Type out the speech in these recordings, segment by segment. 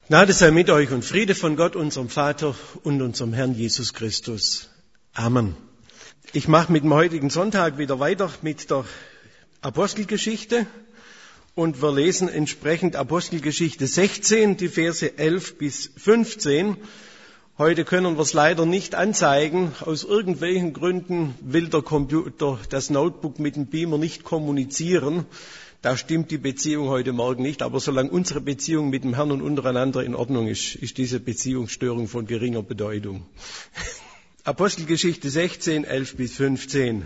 Gnade sei mit euch und Friede von Gott, unserem Vater und unserem Herrn Jesus Christus. Amen. Ich mache mit dem heutigen Sonntag wieder weiter mit der Apostelgeschichte und wir lesen entsprechend Apostelgeschichte 16, die Verse 11 bis 15. Heute können wir es leider nicht anzeigen. Aus irgendwelchen Gründen will der Computer, das Notebook mit dem Beamer nicht kommunizieren. Da stimmt die Beziehung heute Morgen nicht, aber solange unsere Beziehung mit dem Herrn und untereinander in Ordnung ist, ist diese Beziehungsstörung von geringer Bedeutung. Apostelgeschichte 16, 11 bis 15.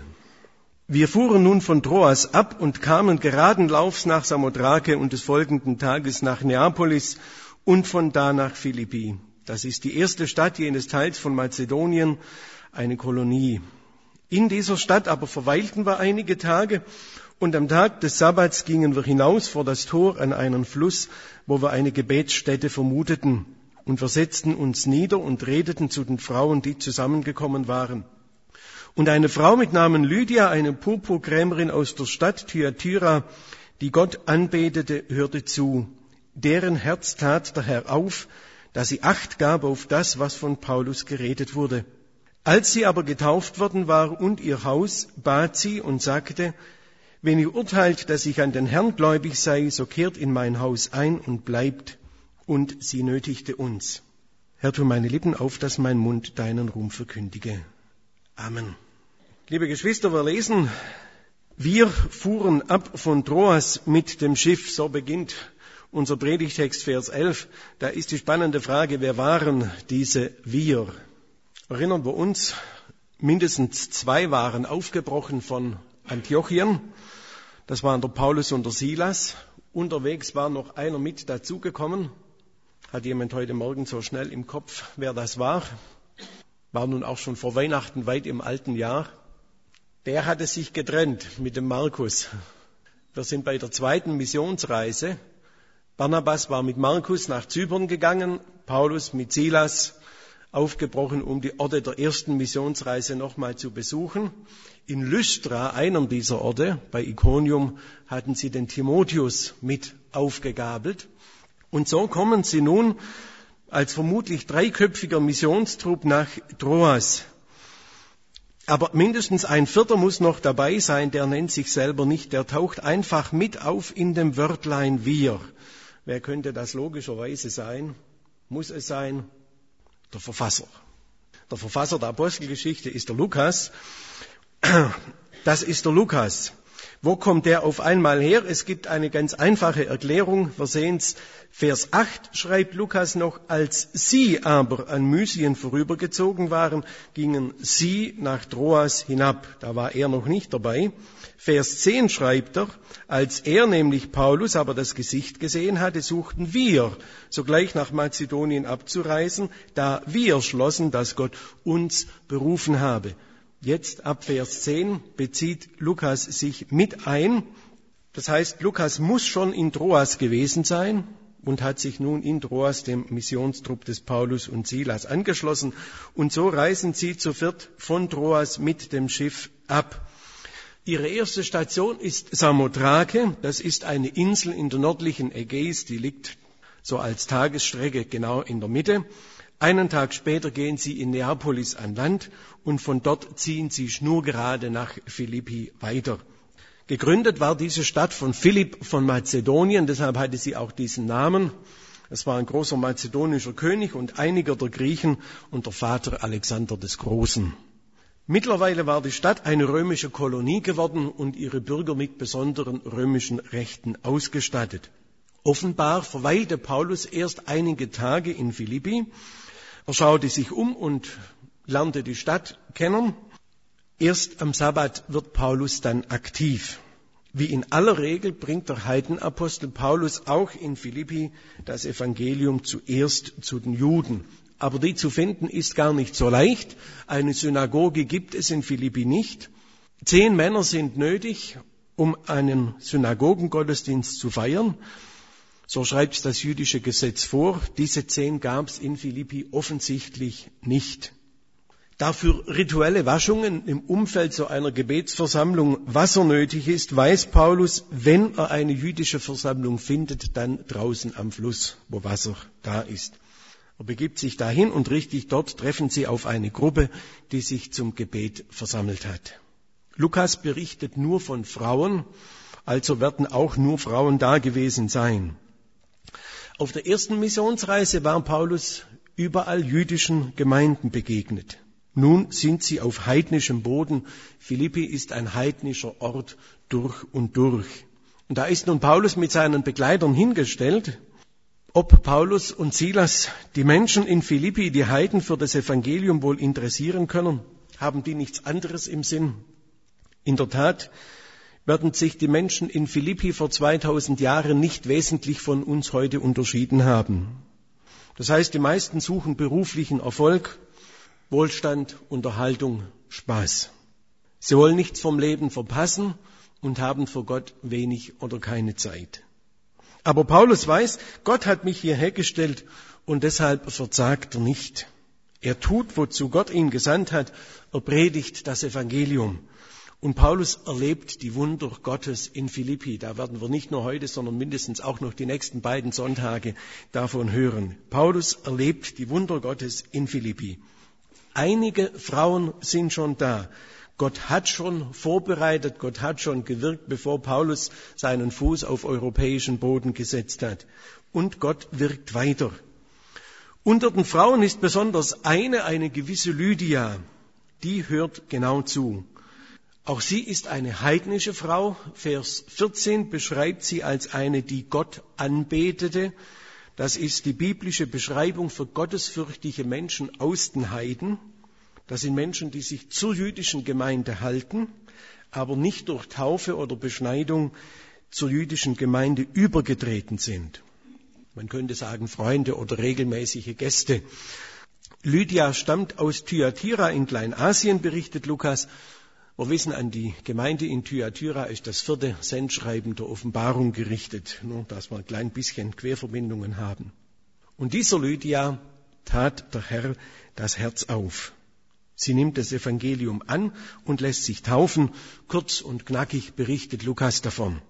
Wir fuhren nun von Troas ab und kamen geraden Laufs nach Samothrake und des folgenden Tages nach Neapolis und von da nach Philippi. Das ist die erste Stadt jenes Teils von Mazedonien, eine Kolonie. In dieser Stadt aber verweilten wir einige Tage. Und am Tag des Sabbats gingen wir hinaus vor das Tor an einen Fluss, wo wir eine Gebetsstätte vermuteten. Und wir setzten uns nieder und redeten zu den Frauen, die zusammengekommen waren. Und eine Frau mit Namen Lydia, eine Purpurkrämerin aus der Stadt Thyatira, die Gott anbetete, hörte zu. Deren Herz tat der Herr auf, dass sie Acht gab auf das, was von Paulus geredet wurde. Als sie aber getauft worden war und ihr Haus, bat sie und sagte: Wenn ihr urteilt, dass ich an den Herrn gläubig sei, so kehrt in mein Haus ein und bleibt. Und sie nötigte uns. Herr, tu meine Lippen auf, dass mein Mund deinen Ruhm verkündige. Amen. Liebe Geschwister, wir lesen, wir fuhren ab von Troas mit dem Schiff. So beginnt unser Predigtext, Vers 11. Da ist die spannende Frage, wer waren diese wir? Erinnern wir uns, mindestens 2 waren aufgebrochen von Antiochien. Das waren der Paulus und der Silas. Unterwegs war noch einer mit dazugekommen. Hat jemand heute Morgen so schnell im Kopf, wer das war? War nun auch schon vor Weihnachten weit im alten Jahr. Der hatte sich getrennt mit dem Markus. Wir sind bei der 2. Missionsreise. Barnabas war mit Markus nach Zypern gegangen, Paulus mit Silas aufgebrochen, um die Orte der ersten Missionsreise nochmal zu besuchen. In Lystra, einem dieser Orte, bei Iconium, hatten sie den Timotheus mit aufgegabelt. Und so kommen sie nun als vermutlich 3-köpfiger Missionstrupp nach Troas. Aber mindestens ein 4. muss noch dabei sein, der nennt sich selber nicht, der taucht einfach mit auf in dem Wörtlein wir. Wer könnte das logischerweise sein? Muss es sein? Der Verfasser. Der Verfasser der Apostelgeschichte ist der Lukas. Das ist der Lukas. Wo kommt der auf einmal her? Es gibt eine ganz einfache Erklärung. Wir sehen es. Vers 8 schreibt Lukas noch: Als sie aber an Mysien vorübergezogen waren, gingen sie nach Troas hinab. Da war er noch nicht dabei. Vers 10 schreibt er: Als er, nämlich Paulus, aber das Gesicht gesehen hatte, suchten wir, sogleich nach Mazedonien abzureisen, da wir schlossen, dass Gott uns berufen habe. Jetzt ab Vers 10 bezieht Lukas sich mit ein. Das heißt, Lukas muss schon in Troas gewesen sein und hat sich nun in Troas dem Missionstrupp des Paulus und Silas angeschlossen. Und so reisen sie zu 4 von Troas mit dem Schiff ab. Ihre erste Station ist Samothrake. Das ist eine Insel in der nördlichen Ägäis, die liegt so als Tagesstrecke genau in der Mitte. Einen Tag später gehen sie in Neapolis an Land und von dort ziehen sie schnurgerade nach Philippi weiter. Gegründet war diese Stadt von Philipp von Mazedonien, deshalb hatte sie auch diesen Namen. Es war ein großer mazedonischer König und einiger der Griechen und der Vater Alexander des Großen. Mittlerweile war die Stadt eine römische Kolonie geworden und ihre Bürger mit besonderen römischen Rechten ausgestattet. Offenbar verweilte Paulus erst einige Tage in Philippi. Er schaute sich um und lernte die Stadt kennen. Erst am Sabbat wird Paulus dann aktiv. Wie in aller Regel bringt der Heidenapostel Paulus auch in Philippi das Evangelium zuerst zu den Juden. Aber die zu finden ist gar nicht so leicht. Eine Synagoge gibt es in Philippi nicht. 10 Männer sind nötig, um einen Synagogengottesdienst zu feiern. So schreibt das jüdische Gesetz vor. Diese 10 gab es in Philippi offensichtlich nicht. Da für rituelle Waschungen im Umfeld so einer Gebetsversammlung Wasser nötig ist, weiß Paulus, wenn er eine jüdische Versammlung findet, dann draußen am Fluss, wo Wasser da ist. Er begibt sich dahin und richtig dort treffen sie auf eine Gruppe, die sich zum Gebet versammelt hat. Lukas berichtet nur von Frauen, also werden auch nur Frauen da gewesen sein. Auf der ersten Missionsreise war Paulus überall jüdischen Gemeinden begegnet. Nun sind sie auf heidnischem Boden. Philippi ist ein heidnischer Ort durch und durch. Und da ist nun Paulus mit seinen Begleitern hingestellt, ob Paulus und Silas die Menschen in Philippi, die Heiden, für das Evangelium wohl interessieren können. Haben die nichts anderes im Sinn? In der Tat werden sich die Menschen in Philippi vor 2000 Jahren nicht wesentlich von uns heute unterschieden haben. Das heißt, die meisten suchen beruflichen Erfolg, Wohlstand, Unterhaltung, Spaß. Sie wollen nichts vom Leben verpassen und haben für Gott wenig oder keine Zeit. Aber Paulus weiß, Gott hat mich hierher gestellt und deshalb verzagt er nicht. Er tut, wozu Gott ihn gesandt hat. Er predigt das Evangelium. Und Paulus erlebt die Wunder Gottes in Philippi. Da werden wir nicht nur heute, sondern mindestens auch noch die nächsten beiden Sonntage davon hören. Paulus erlebt die Wunder Gottes in Philippi. Einige Frauen sind schon da. Gott hat schon vorbereitet, Gott hat schon gewirkt, bevor Paulus seinen Fuß auf europäischen Boden gesetzt hat. Und Gott wirkt weiter. Unter den Frauen ist besonders eine gewisse Lydia. Die hört genau zu. Auch sie ist eine heidnische Frau. Vers 14 beschreibt sie als eine, die Gott anbetete. Das ist die biblische Beschreibung für gottesfürchtige Menschen aus den Heiden. Das sind Menschen, die sich zur jüdischen Gemeinde halten, aber nicht durch Taufe oder Beschneidung zur jüdischen Gemeinde übergetreten sind. Man könnte sagen Freunde oder regelmäßige Gäste. Lydia stammt aus Thyatira in Kleinasien, berichtet Lukas. Wir wissen, an die Gemeinde in Thyatira ist das 4. Sendschreiben der Offenbarung gerichtet, nur dass wir ein klein bisschen Querverbindungen haben. Und dieser Lydia tat der Herr das Herz auf. Sie nimmt das Evangelium an und lässt sich taufen. Kurz und knackig berichtet Lukas davon.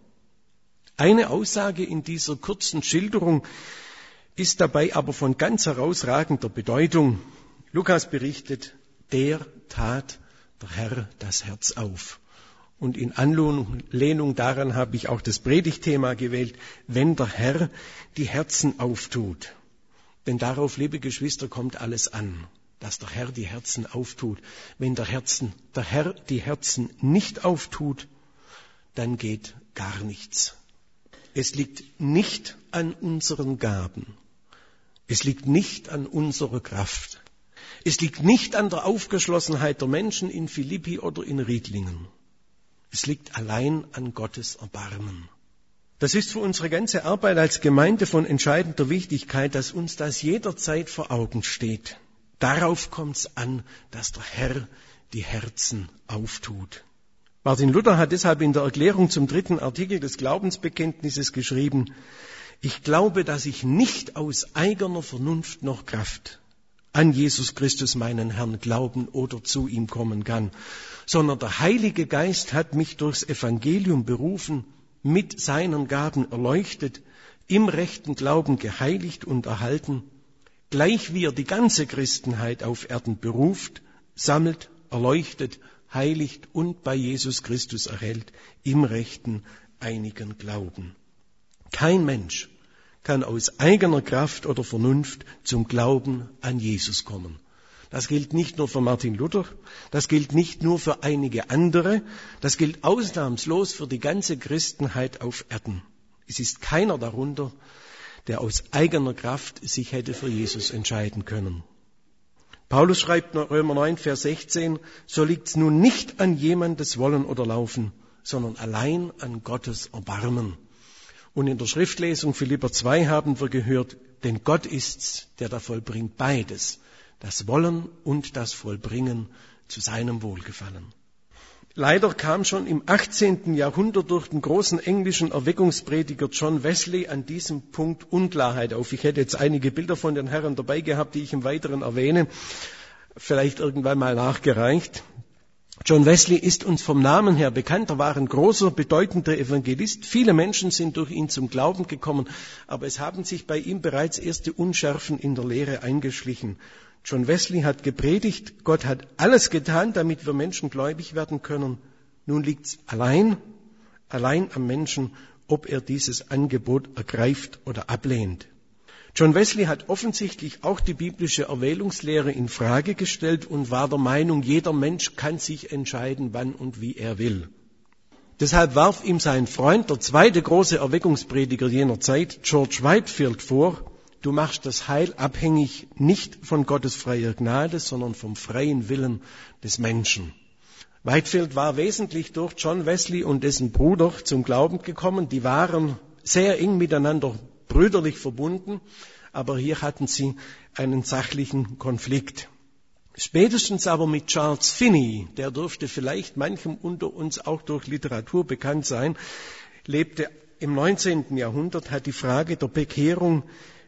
Eine Aussage in dieser kurzen Schilderung ist dabei aber von ganz herausragender Bedeutung. Lukas berichtet, der tat der Herr das Herz auf. Und in Anlehnung daran habe ich auch das Predigtthema gewählt, wenn der Herr die Herzen auftut. Denn darauf, liebe Geschwister, kommt alles an, dass der Herr die Herzen auftut. Wenn der Herr die Herzen nicht auftut, dann geht gar nichts. Es liegt nicht an unseren Gaben. Es liegt nicht an unserer Kraft. Es liegt nicht an der Aufgeschlossenheit der Menschen in Philippi oder in Riedlingen. Es liegt allein an Gottes Erbarmen. Das ist für unsere ganze Arbeit als Gemeinde von entscheidender Wichtigkeit, dass uns das jederzeit vor Augen steht. Darauf kommt es an, dass der Herr die Herzen auftut. Martin Luther hat deshalb in der Erklärung zum 3. Artikel des Glaubensbekenntnisses geschrieben, ich glaube, dass ich nicht aus eigener Vernunft noch Kraft an Jesus Christus, meinen Herrn, glauben oder zu ihm kommen kann, sondern der Heilige Geist hat mich durchs Evangelium berufen, mit seinen Gaben erleuchtet, im rechten Glauben geheiligt und erhalten, gleich wie er die ganze Christenheit auf Erden beruft, sammelt, erleuchtet, heiligt und bei Jesus Christus erhält, im rechten, einigen Glauben. Kein Mensch kann aus eigener Kraft oder Vernunft zum Glauben an Jesus kommen. Das gilt nicht nur für Martin Luther, das gilt nicht nur für einige andere, das gilt ausnahmslos für die ganze Christenheit auf Erden. Es ist keiner darunter, der aus eigener Kraft sich hätte für Jesus entscheiden können. Paulus schreibt in Römer 9, Vers 16, so liegt es nun nicht an jemandes Wollen oder Laufen, sondern allein an Gottes Erbarmen. Und in der Schriftlesung Philipper 2 haben wir gehört, denn Gott ist's, der da vollbringt beides, das Wollen und das Vollbringen zu seinem Wohlgefallen. Leider kam schon im 18. Jahrhundert durch den großen englischen Erweckungsprediger John Wesley an diesem Punkt Unklarheit auf. Ich hätte jetzt einige Bilder von den Herren dabei gehabt, die ich im Weiteren erwähne. vielleicht irgendwann mal nachgereicht. John Wesley ist uns vom Namen her bekannt. Er war ein großer, bedeutender Evangelist. Viele Menschen sind durch ihn zum Glauben gekommen, aber es haben sich bei ihm bereits erste Unschärfen in der Lehre eingeschlichen. John Wesley hat gepredigt, Gott hat alles getan, damit wir Menschen gläubig werden können. Nun liegt es allein am Menschen, ob er dieses Angebot ergreift oder ablehnt. John Wesley hat offensichtlich auch die biblische Erwählungslehre in Frage gestellt und war der Meinung, jeder Mensch kann sich entscheiden, wann und wie er will. Deshalb warf ihm sein Freund, der zweite große Erweckungsprediger jener Zeit, George Whitefield, vor, du machst das Heil abhängig nicht von Gottes freier Gnade, sondern vom freien Willen des Menschen. Whitefield war wesentlich durch John Wesley und dessen Bruder zum Glauben gekommen. Die waren sehr eng miteinander brüderlich verbunden, aber hier hatten sie einen sachlichen Konflikt. Spätestens aber mit Charles Finney, der dürfte vielleicht manchem unter uns auch durch Literatur bekannt sein, lebte im 19. Jahrhundert, hat die Frage der Bekehrung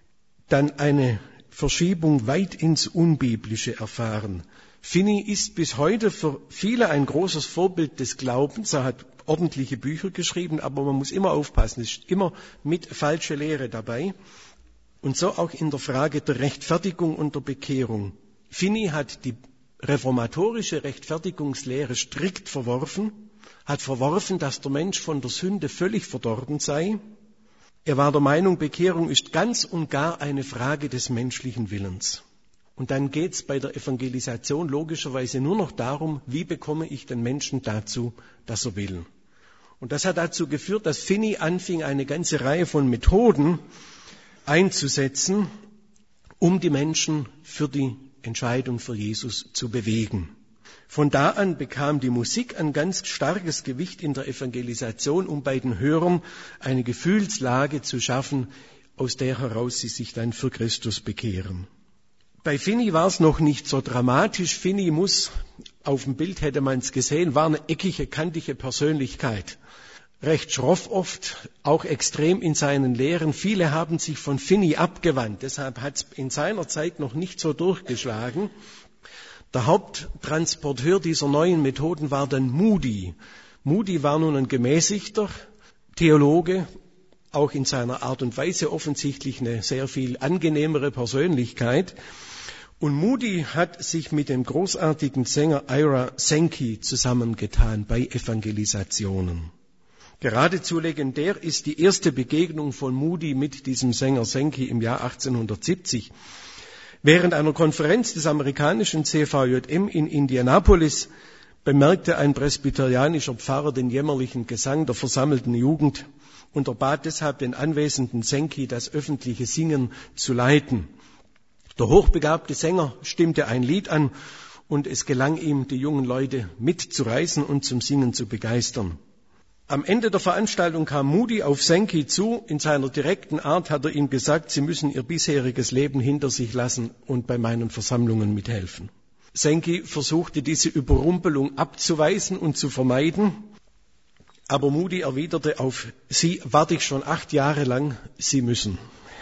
dann eine Verschiebung weit ins Unbiblische erfahren. Finney ist bis heute für viele ein großes Vorbild des Glaubens. Er hat ordentliche Bücher geschrieben, aber man muss immer aufpassen, es ist immer mit falscher Lehre dabei. Und so auch in der Frage der Rechtfertigung und der Bekehrung. Finney hat die reformatorische Rechtfertigungslehre strikt verworfen, hat verworfen, dass der Mensch von der Sünde völlig verdorben sei. Er war der Meinung, Bekehrung ist ganz und gar eine Frage des menschlichen Willens. Und dann geht es bei der Evangelisation logischerweise nur noch darum, wie bekomme ich den Menschen dazu, dass er will. Und das hat dazu geführt, dass Finney anfing, eine ganze Reihe von Methoden einzusetzen, um die Menschen für die Entscheidung für Jesus zu bewegen. Von da an bekam die Musik ein ganz starkes Gewicht in der Evangelisation, um bei den Hörern eine Gefühlslage zu schaffen, aus der heraus sie sich dann für Christus bekehren. Bei Finney war es noch nicht so dramatisch. Finney muss, auf dem Bild hätte man es gesehen, war eine eckige, kantige Persönlichkeit. Recht schroff oft, auch extrem in seinen Lehren. Viele haben sich von Finney abgewandt. Deshalb hat es in seiner Zeit noch nicht so durchgeschlagen. Der Haupttransporteur dieser neuen Methoden war dann Moody. Moody war nun ein gemäßigter Theologe, auch in seiner Art und Weise offensichtlich eine sehr viel angenehmere Persönlichkeit. Und Moody hat sich mit dem großartigen Sänger Ira Sankey zusammengetan bei Evangelisationen. Geradezu legendär ist die erste Begegnung von Moody mit diesem Sänger Sankey im Jahr 1870. Während einer Konferenz des amerikanischen CVJM in Indianapolis bemerkte ein presbyterianischer Pfarrer den jämmerlichen Gesang der versammelten Jugend und erbat deshalb den anwesenden Sankey, das öffentliche Singen zu leiten. Der hochbegabte Sänger stimmte ein Lied an und es gelang ihm, die jungen Leute mitzureißen und zum Singen zu begeistern. Am Ende der Veranstaltung kam Moody auf Sankey zu. In seiner direkten Art hat er ihm gesagt, sie müssen ihr bisheriges Leben hinter sich lassen und bei meinen Versammlungen mithelfen. Sankey versuchte diese Überrumpelung abzuweisen und zu vermeiden, aber Moody erwiderte auf sie, warte ich schon 8 Jahre lang, Sie müssen.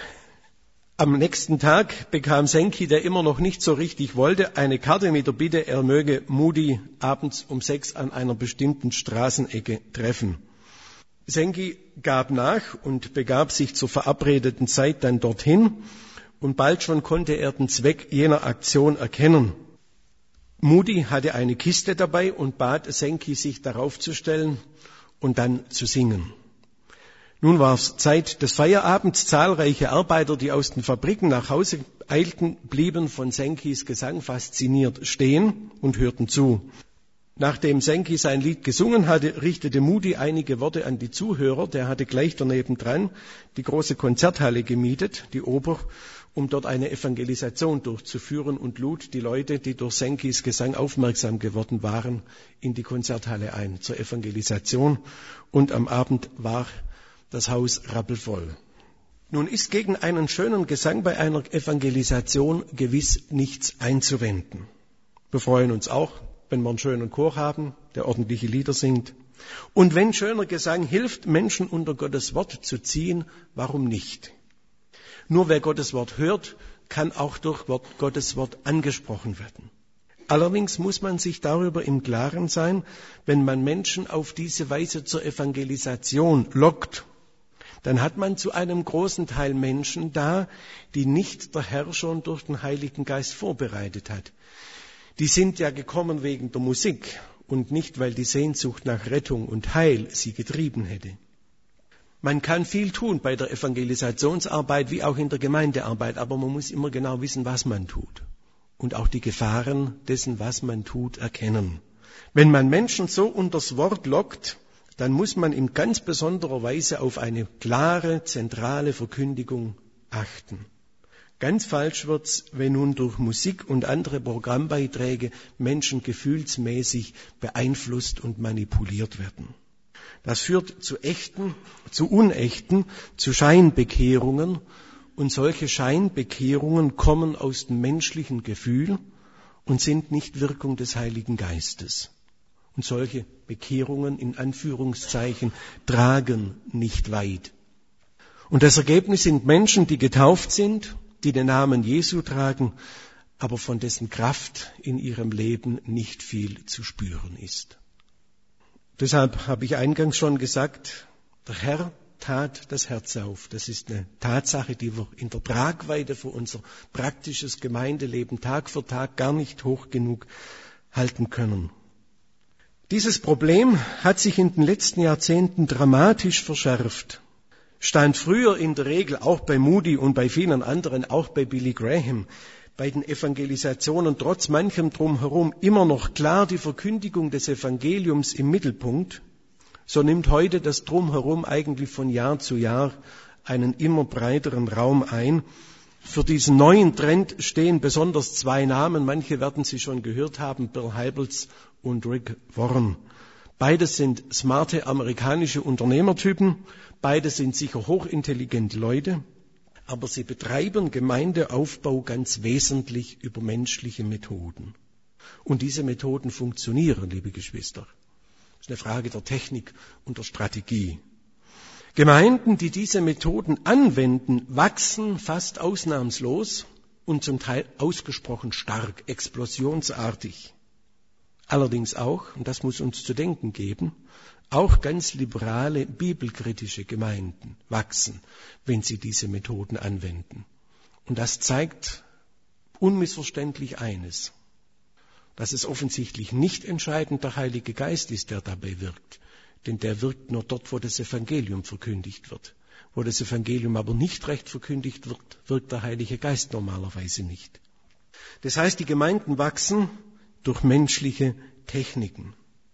Am nächsten Tag bekam Sankey, der immer noch nicht so richtig wollte, eine Karte mit der Bitte, er möge Moody abends um 6 an einer bestimmten Straßenecke treffen. Sankey gab nach und begab sich zur verabredeten Zeit dann dorthin und bald schon konnte er den Zweck jener Aktion erkennen. Moody hatte eine Kiste dabei und bat Sankey, sich darauf zu stellen und dann zu singen. Nun war es Zeit des Feierabends. Zahlreiche Arbeiter, die aus den Fabriken nach Hause eilten, blieben von Sankeys Gesang fasziniert stehen und hörten zu. Nachdem Sankey sein Lied gesungen hatte, richtete Moody einige Worte an die Zuhörer. Der hatte gleich daneben dran die große Konzerthalle gemietet, die Oper, um dort eine Evangelisation durchzuführen und lud die Leute, die durch Sankeys Gesang aufmerksam geworden waren, in die Konzerthalle ein zur Evangelisation. Und am Abend war das Haus rappelvoll. Nun ist gegen einen schönen Gesang bei einer Evangelisation gewiss nichts einzuwenden. Wir freuen uns auch, wenn wir einen schönen Chor haben, der ordentliche Lieder singt. Und wenn schöner Gesang hilft, Menschen unter Gottes Wort zu ziehen, warum nicht? Nur wer Gottes Wort hört, kann auch durch Gottes Wort angesprochen werden. Allerdings muss man sich darüber im Klaren sein, wenn man Menschen auf diese Weise zur Evangelisation lockt, dann hat man zu einem großen Teil Menschen da, die nicht der Herr schon durch den Heiligen Geist vorbereitet hat. Die sind ja gekommen wegen der Musik und nicht, weil die Sehnsucht nach Rettung und Heil sie getrieben hätte. Man kann viel tun bei der Evangelisationsarbeit wie auch in der Gemeindearbeit, aber man muss immer genau wissen, was man tut und auch die Gefahren dessen, was man tut, erkennen. Wenn man Menschen so unters Wort lockt, dann muss man in ganz besonderer Weise auf eine klare, zentrale Verkündigung achten. Ganz falsch wird's, wenn nun durch Musik und andere Programmbeiträge Menschen gefühlsmäßig beeinflusst und manipuliert werden. Das führt zu echten, zu unechten, zu Scheinbekehrungen. Und solche Scheinbekehrungen kommen aus dem menschlichen Gefühl und sind nicht Wirkung des Heiligen Geistes. Und solche Bekehrungen in Anführungszeichen tragen nicht weit. Und das Ergebnis sind Menschen, die getauft sind, die den Namen Jesu tragen, aber von dessen Kraft in ihrem Leben nicht viel zu spüren ist. Deshalb habe ich eingangs schon gesagt, der Herr tat das Herz auf. Das ist eine Tatsache, die wir in der Tragweite für unser praktisches Gemeindeleben Tag für Tag gar nicht hoch genug halten können. Dieses Problem hat sich in den letzten Jahrzehnten dramatisch verschärft. Stand früher in der Regel auch bei Moody und bei vielen anderen, auch bei Billy Graham, bei den Evangelisationen trotz manchem Drumherum immer noch klar die Verkündigung des Evangeliums im Mittelpunkt, so nimmt heute das Drumherum eigentlich von Jahr zu Jahr einen immer breiteren Raum ein. Für diesen neuen Trend stehen besonders zwei Namen, manche werden Sie schon gehört haben, Bill Hybels und Rick Warren. Beides sind smarte amerikanische Unternehmertypen, beide sind sicher hochintelligente Leute, aber sie betreiben Gemeindeaufbau ganz wesentlich über menschliche Methoden. Und diese Methoden funktionieren, liebe Geschwister. Das ist eine Frage der Technik und der Strategie. Gemeinden, die diese Methoden anwenden, wachsen fast ausnahmslos und zum Teil ausgesprochen stark, explosionsartig. Allerdings auch, und das muss uns zu denken geben, auch ganz liberale, bibelkritische Gemeinden wachsen, wenn sie diese Methoden anwenden. Und das zeigt unmissverständlich eines, dass es offensichtlich nicht entscheidend der Heilige Geist ist, der dabei wirkt. Denn der wirkt nur dort, wo das Evangelium verkündigt wird. Wo das Evangelium aber nicht recht verkündigt wird, wirkt der Heilige Geist normalerweise nicht. Das heißt, die Gemeinden wachsen durch menschliche Techniken.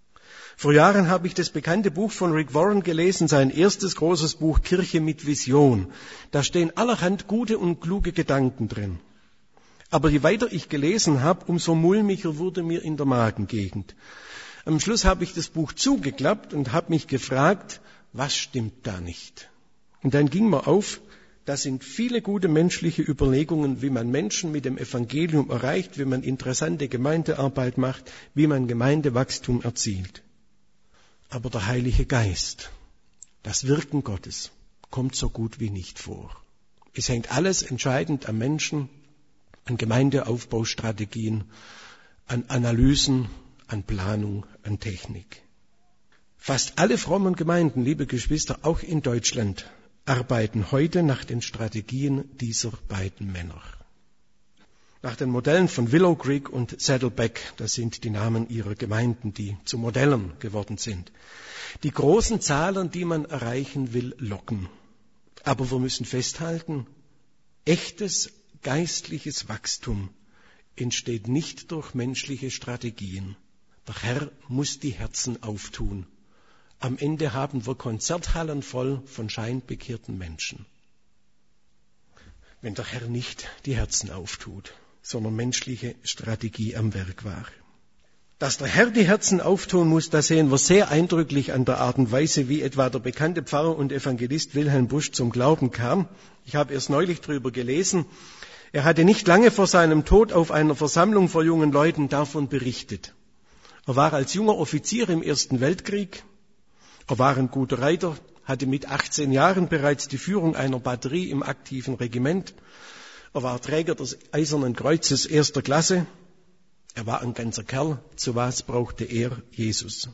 Vor Jahren habe ich das bekannte Buch von Rick Warren gelesen, sein erstes großes Buch Kirche mit Vision. Da stehen allerhand gute und kluge Gedanken drin. Aber je weiter ich gelesen habe, umso mulmiger wurde mir in der Magengegend. Am Schluss habe ich das Buch zugeklappt und habe mich gefragt, was stimmt da nicht? Und dann ging mir auf, da sind viele gute menschliche Überlegungen, wie man Menschen mit dem Evangelium erreicht, wie man interessante Gemeindearbeit macht, wie man Gemeindewachstum erzielt. Aber der Heilige Geist, das Wirken Gottes, kommt so gut wie nicht vor. Es hängt alles entscheidend am Menschen, an Gemeindeaufbaustrategien, an Analysen, an Planung, an Technik. Fast alle frommen Gemeinden, liebe Geschwister, auch in Deutschland, arbeiten heute nach den Strategien dieser beiden Männer. Nach den Modellen von Willow Creek und Saddleback, das sind die Namen ihrer Gemeinden, die zu Modellen geworden sind. Die großen Zahlen, die man erreichen will, locken. Aber wir müssen festhalten, echtes geistliches Wachstum entsteht nicht durch menschliche Strategien. Der Herr muss die Herzen auftun. Am Ende haben wir Konzerthallen voll von scheinbekehrten Menschen. Wenn der Herr nicht die Herzen auftut, sondern menschliche Strategie am Werk war. Dass der Herr die Herzen auftun muss, das sehen wir sehr eindrücklich an der Art und Weise, wie etwa der bekannte Pfarrer und Evangelist Wilhelm Busch zum Glauben kam. Ich habe erst neulich darüber gelesen. Er hatte nicht lange vor seinem Tod auf einer Versammlung vor jungen Leuten davon berichtet. Er war als junger Offizier im Ersten Weltkrieg. Er war ein guter Reiter, hatte mit 18 Jahren bereits die Führung einer Batterie im aktiven Regiment. Er war Träger des Eisernen Kreuzes 1. Klasse. Er war ein ganzer Kerl. Zu was brauchte er Jesus?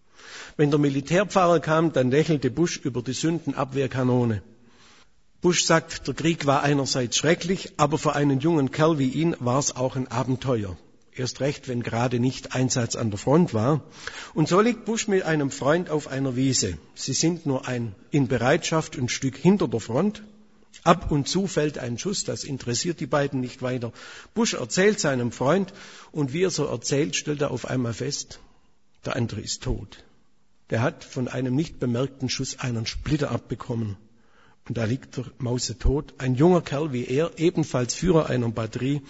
Wenn der Militärpfarrer kam, dann lächelte Busch über die Sündenabwehrkanone. Busch sagt, der Krieg war einerseits schrecklich, aber für einen jungen Kerl wie ihn war es auch ein Abenteuer. Erst recht, wenn gerade nicht Einsatz an der Front war. Und so liegt Busch mit einem Freund auf einer Wiese. Sie sind nur in Bereitschaft ein Stück hinter der Front. Ab und zu fällt ein Schuss, das interessiert die beiden nicht weiter. Busch erzählt seinem Freund und wie er so erzählt, stellt er auf einmal fest, der andere ist tot. Der hat von einem nicht bemerkten Schuss einen Splitter abbekommen. Und da liegt der mausetot, ein junger Kerl wie er, ebenfalls Führer einer Batterie.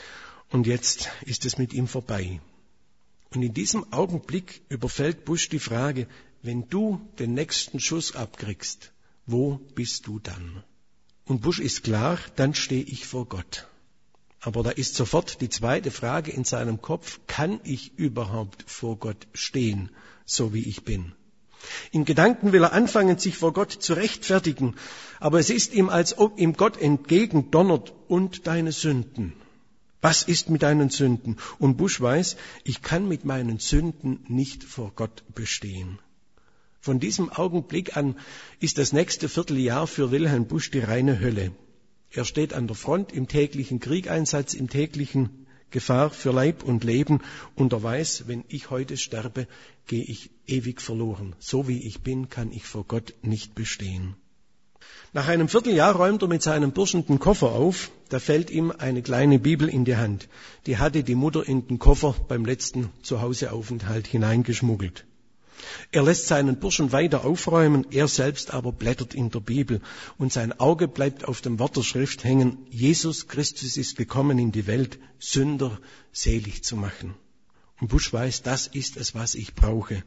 Und jetzt ist es mit ihm vorbei. Und in diesem Augenblick überfällt Busch die Frage, wenn du den nächsten Schuss abkriegst, wo bist du dann? Und Busch ist klar, dann stehe ich vor Gott. Aber da ist sofort die zweite Frage in seinem Kopf, kann ich überhaupt vor Gott stehen, so wie ich bin? In Gedanken will er anfangen, sich vor Gott zu rechtfertigen, aber es ist ihm, als ob ihm Gott entgegendonnert, und deine Sünden. Was ist mit deinen Sünden? Und Busch weiß, ich kann mit meinen Sünden nicht vor Gott bestehen. Von diesem Augenblick an ist das nächste Vierteljahr für Wilhelm Busch die reine Hölle. Er steht an der Front im täglichen Kriegeinsatz, im täglichen Gefahr für Leib und Leben, und er weiß, wenn ich heute sterbe, gehe ich ewig verloren. So wie ich bin, kann ich vor Gott nicht bestehen. Nach einem Vierteljahr räumt er mit seinem Burschen den Koffer auf, da fällt ihm eine kleine Bibel in die Hand. Die hatte die Mutter in den Koffer beim letzten Zuhauseaufenthalt hineingeschmuggelt. Er lässt seinen Burschen weiter aufräumen, er selbst aber blättert in der Bibel und sein Auge bleibt auf dem Wort der Schrift hängen, Jesus Christus ist gekommen in die Welt, Sünder selig zu machen. Und Busch weiß, das ist es, was ich brauche.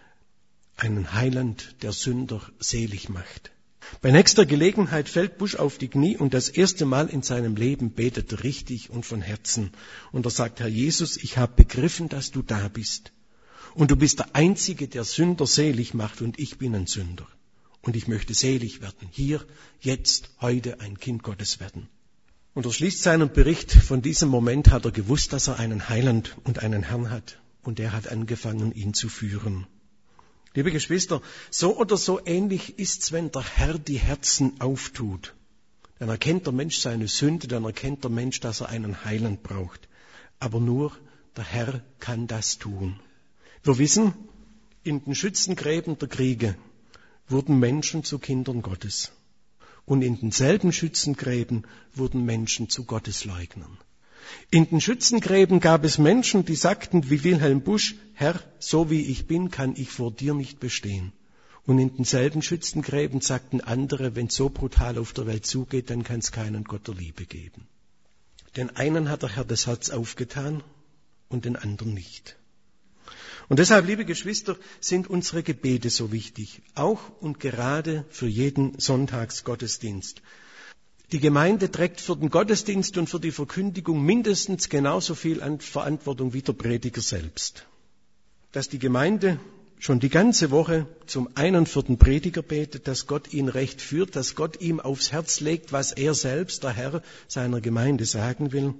Einen Heiland, der Sünder selig macht. Bei nächster Gelegenheit fällt Busch auf die Knie und das erste Mal in seinem Leben betet er richtig und von Herzen. Und er sagt, Herr Jesus, ich habe begriffen, dass du da bist. Und du bist der Einzige, der Sünder selig macht, und ich bin ein Sünder. Und ich möchte selig werden. Hier, jetzt, heute ein Kind Gottes werden. Und er schließt seinen Bericht, von diesem Moment hat er gewusst, dass er einen Heiland und einen Herrn hat. Und er hat angefangen, ihn zu führen. Liebe Geschwister, so oder so ähnlich ist's, wenn der Herr die Herzen auftut. Dann erkennt der Mensch seine Sünde, dann erkennt der Mensch, dass er einen Heiland braucht. Aber nur der Herr kann das tun. Wir wissen, in den Schützengräben der Kriege wurden Menschen zu Kindern Gottes. Und in denselben Schützengräben wurden Menschen zu Gottesleugnern. In den Schützengräben gab es Menschen, die sagten wie Wilhelm Busch, Herr, so wie ich bin, kann ich vor dir nicht bestehen. Und in denselben Schützengräben sagten andere, wenn es so brutal auf der Welt zugeht, dann kann es keinen Gott der Liebe geben. Den einen hat der Herr das Herz aufgetan und den anderen nicht. Und deshalb, liebe Geschwister, sind unsere Gebete so wichtig, auch und gerade für jeden Sonntagsgottesdienst. Die Gemeinde trägt für den Gottesdienst und für die Verkündigung mindestens genauso viel Verantwortung wie der Prediger selbst. Dass die Gemeinde schon die ganze Woche zum einen für den Prediger betet, dass Gott ihn recht führt, dass Gott ihm aufs Herz legt, was er selbst, der Herr, seiner Gemeinde sagen will.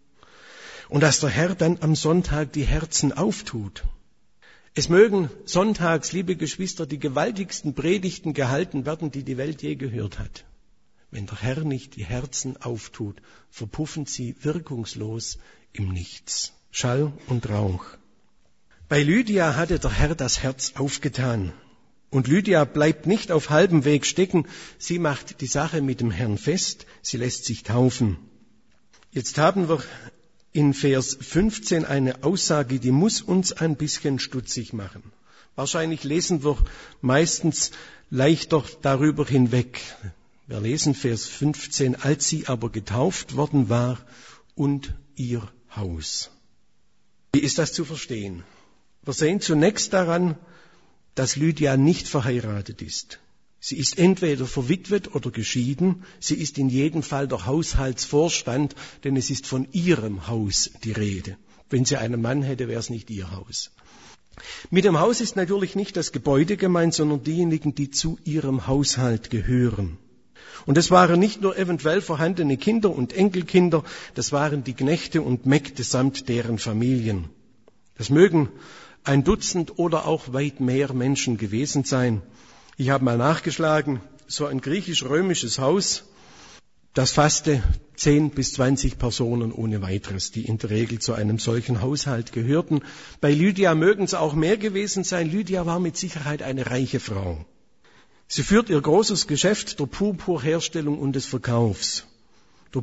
Und dass der Herr dann am Sonntag die Herzen auftut. Es mögen sonntags, liebe Geschwister, die gewaltigsten Predigten gehalten werden, die die Welt je gehört hat. Wenn der Herr nicht die Herzen auftut, verpuffen sie wirkungslos im Nichts. Schall und Rauch. Bei Lydia hatte der Herr das Herz aufgetan. Und Lydia bleibt nicht auf halbem Weg stecken. Sie macht die Sache mit dem Herrn fest. Sie lässt sich taufen. Jetzt haben wir in Vers 15 eine Aussage, die muss uns ein bisschen stutzig machen. Wahrscheinlich lesen wir meistens leichter darüber hinweg. Wir lesen Vers 15, als sie aber getauft worden war und ihr Haus. Wie ist das zu verstehen? Wir sehen zunächst daran, dass Lydia nicht verheiratet ist. Sie ist entweder verwitwet oder geschieden. Sie ist in jedem Fall der Haushaltsvorstand, denn es ist von ihrem Haus die Rede. Wenn sie einen Mann hätte, wäre es nicht ihr Haus. Mit dem Haus ist natürlich nicht das Gebäude gemeint, sondern diejenigen, die zu ihrem Haushalt gehören. Und es waren nicht nur eventuell vorhandene Kinder und Enkelkinder, das waren die Knechte und Mägde samt deren Familien. Das mögen ein Dutzend oder auch weit mehr Menschen gewesen sein. Ich habe mal nachgeschlagen, so ein griechisch-römisches Haus, das fasste 10 bis 20 Personen ohne weiteres, die in der Regel zu einem solchen Haushalt gehörten. Bei Lydia mögen es auch mehr gewesen sein. Lydia war mit Sicherheit eine reiche Frau. Sie führt ihr großes Geschäft der Purpurherstellung und des Verkaufs. Der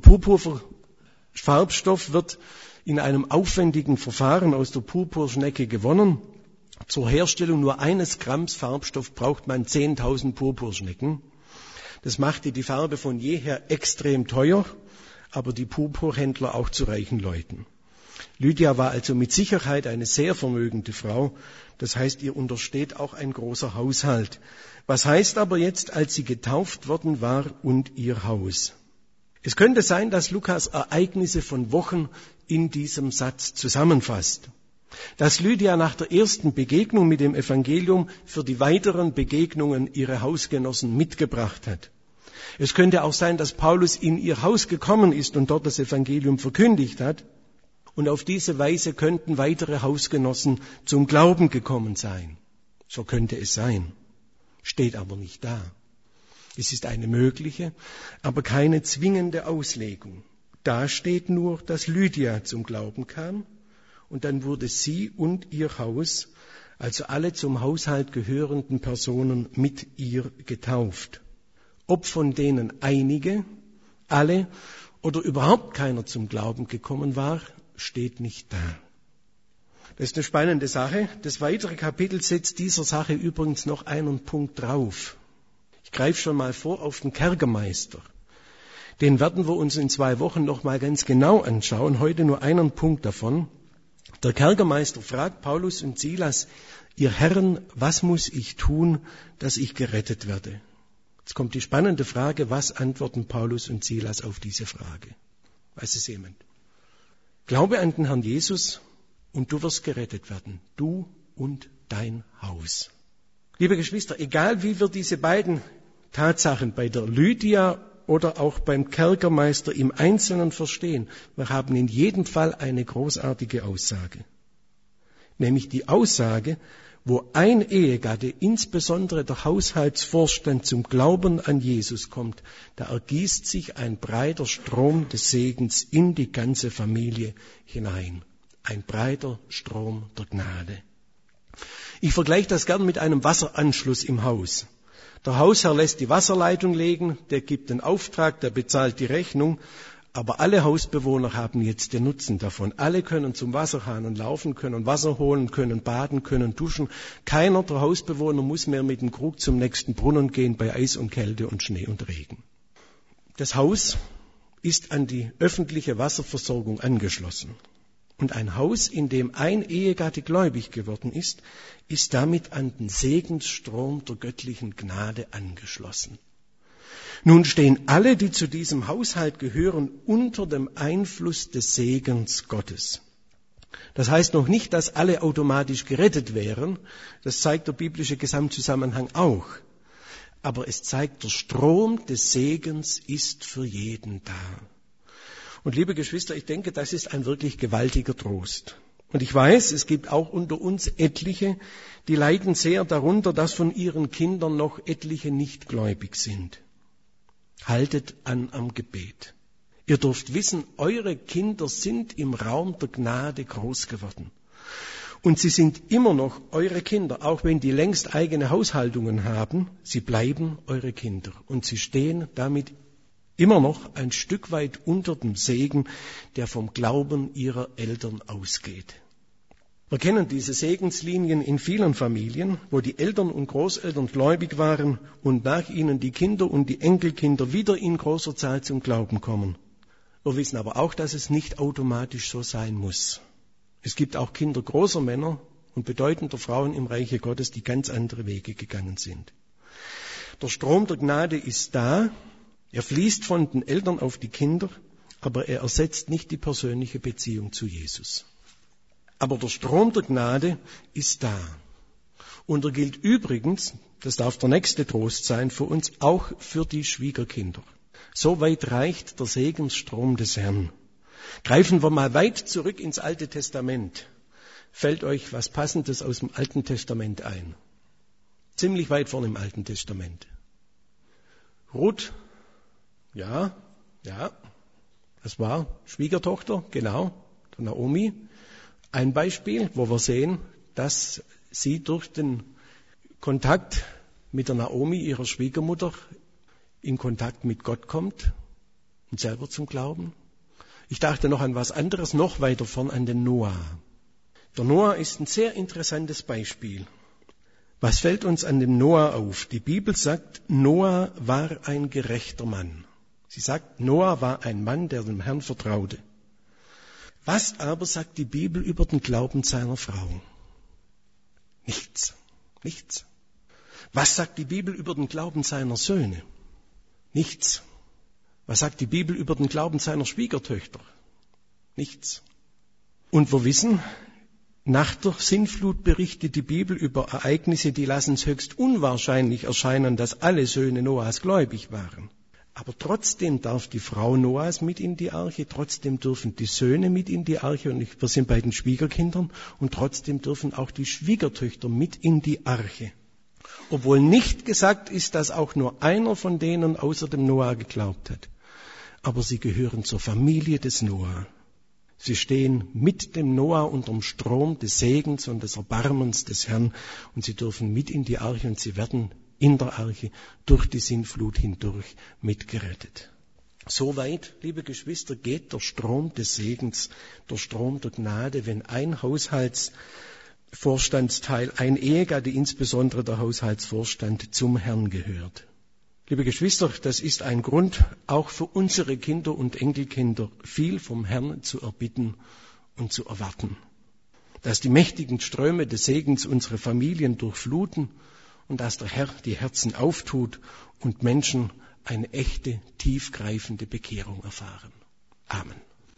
Purpurfarbstoff wird in einem aufwendigen Verfahren aus der Purpurschnecke gewonnen. Zur Herstellung nur 1 Gramms Farbstoff braucht man 10.000 Purpurschnecken. Das machte die Farbe von jeher extrem teuer, aber die Purpurhändler auch zu reichen Leuten. Lydia war also mit Sicherheit eine sehr vermögende Frau. Das heißt, ihr untersteht auch ein großer Haushalt. Was heißt aber jetzt, als sie getauft worden war und ihr Haus? Es könnte sein, dass Lukas Ereignisse von Wochen in diesem Satz zusammenfasst. Dass Lydia nach der ersten Begegnung mit dem Evangelium für die weiteren Begegnungen ihre Hausgenossen mitgebracht hat. Es könnte auch sein, dass Paulus in ihr Haus gekommen ist und dort das Evangelium verkündigt hat. Und auf diese Weise könnten weitere Hausgenossen zum Glauben gekommen sein. So könnte es sein. Steht aber nicht da. Es ist eine mögliche, aber keine zwingende Auslegung. Da steht nur, dass Lydia zum Glauben kam und dann wurde sie und ihr Haus, also alle zum Haushalt gehörenden Personen, mit ihr getauft. Ob von denen einige, alle oder überhaupt keiner zum Glauben gekommen war, steht nicht da. Das ist eine spannende Sache. Das weitere Kapitel setzt dieser Sache übrigens noch einen Punkt drauf. Ich greife schon mal vor auf den Kerkermeister. Den werden wir uns in 2 Wochen noch mal ganz genau anschauen. Heute nur einen Punkt davon. Der Kerkermeister fragt Paulus und Silas, ihr Herren, was muss ich tun, dass ich gerettet werde? Jetzt kommt die spannende Frage, was antworten Paulus und Silas auf diese Frage? Weiß es jemand? Glaube an den Herrn Jesus und du wirst gerettet werden, du und dein Haus. Liebe Geschwister, egal wie wir diese beiden Tatsachen bei der Lydia oder auch beim Kerkermeister im Einzelnen verstehen, wir haben in jedem Fall eine großartige Aussage. Nämlich die Aussage, wo ein Ehegatte, insbesondere der Haushaltsvorstand, zum Glauben an Jesus kommt, da ergießt sich ein breiter Strom des Segens in die ganze Familie hinein. Ein breiter Strom der Gnade. Ich vergleiche das gern mit einem Wasseranschluss im Haus. Der Hausherr lässt die Wasserleitung legen, der gibt den Auftrag, der bezahlt die Rechnung, aber alle Hausbewohner haben jetzt den Nutzen davon. Alle können zum Wasserhahn laufen, können Wasser holen, können baden, können duschen. Keiner der Hausbewohner muss mehr mit dem Krug zum nächsten Brunnen gehen bei Eis und Kälte und Schnee und Regen. Das Haus ist an die öffentliche Wasserversorgung angeschlossen. Und ein Haus, in dem ein Ehegatte gläubig geworden ist, ist damit an den Segensstrom der göttlichen Gnade angeschlossen. Nun stehen alle, die zu diesem Haushalt gehören, unter dem Einfluss des Segens Gottes. Das heißt noch nicht, dass alle automatisch gerettet wären. Das zeigt der biblische Gesamtzusammenhang auch. Aber es zeigt, der Strom des Segens ist für jeden da. Und liebe Geschwister, ich denke, das ist ein wirklich gewaltiger Trost. Und ich weiß, es gibt auch unter uns etliche, die leiden sehr darunter, dass von ihren Kindern noch etliche nicht gläubig sind. Haltet an am Gebet. Ihr dürft wissen, eure Kinder sind im Raum der Gnade groß geworden. Und sie sind immer noch eure Kinder, auch wenn die längst eigene Haushaltungen haben. Sie bleiben eure Kinder und sie stehen damit immer noch ein Stück weit unter dem Segen, der vom Glauben ihrer Eltern ausgeht. Wir kennen diese Segenslinien in vielen Familien, wo die Eltern und Großeltern gläubig waren und nach ihnen die Kinder und die Enkelkinder wieder in großer Zahl zum Glauben kommen. Wir wissen aber auch, dass es nicht automatisch so sein muss. Es gibt auch Kinder großer Männer und bedeutender Frauen im Reiche Gottes, die ganz andere Wege gegangen sind. Der Strom der Gnade ist da, er fließt von den Eltern auf die Kinder, aber er ersetzt nicht die persönliche Beziehung zu Jesus. Aber der Strom der Gnade ist da. Und er gilt übrigens, das darf der nächste Trost sein, für uns auch für die Schwiegerkinder. So weit reicht der Segensstrom des Herrn. Greifen wir mal weit zurück ins Alte Testament. Fällt euch was Passendes aus dem Alten Testament ein? Ziemlich weit vorne im Alten Testament. Ruth, ja, das war Schwiegertochter, genau, der Naomi. Ein Beispiel, wo wir sehen, dass sie durch den Kontakt mit der Naomi, ihrer Schwiegermutter, in Kontakt mit Gott kommt und selber zum Glauben. Ich dachte noch an was anderes, noch weiter vorn an den Noah. Der Noah ist ein sehr interessantes Beispiel. Was fällt uns an dem Noah auf? Die Bibel sagt, Noah war ein gerechter Mann. Sie sagt, Noah war ein Mann, der dem Herrn vertraute. Was aber sagt die Bibel über den Glauben seiner Frau? Nichts. Was sagt die Bibel über den Glauben seiner Söhne? Nichts. Was sagt die Bibel über den Glauben seiner Schwiegertöchter? Nichts. Und wir wissen, nach der Sintflut berichtet die Bibel über Ereignisse, die lassen es höchst unwahrscheinlich erscheinen, dass alle Söhne Noahs gläubig waren. Aber trotzdem darf die Frau Noahs mit in die Arche, trotzdem dürfen die Söhne mit in die Arche, und wir sind bei den Schwiegerkindern, und trotzdem dürfen auch die Schwiegertöchter mit in die Arche. Obwohl nicht gesagt ist, dass auch nur einer von denen außer dem Noah geglaubt hat. Aber sie gehören zur Familie des Noah. Sie stehen mit dem Noah unterm Strom des Segens und des Erbarmens des Herrn, und sie dürfen mit in die Arche, und sie werden in der Arche durch die Sintflut hindurch mitgerettet. Soweit, liebe Geschwister, geht der Strom des Segens, der Strom der Gnade, wenn ein Haushaltsvorstandsteil, ein Ehegatte, insbesondere der Haushaltsvorstand, zum Herrn gehört. Liebe Geschwister, das ist ein Grund, auch für unsere Kinder und Enkelkinder viel vom Herrn zu erbitten und zu erwarten. Dass die mächtigen Ströme des Segens unsere Familien durchfluten und dass der Herr die Herzen auftut und Menschen eine echte, tiefgreifende Bekehrung erfahren. Amen.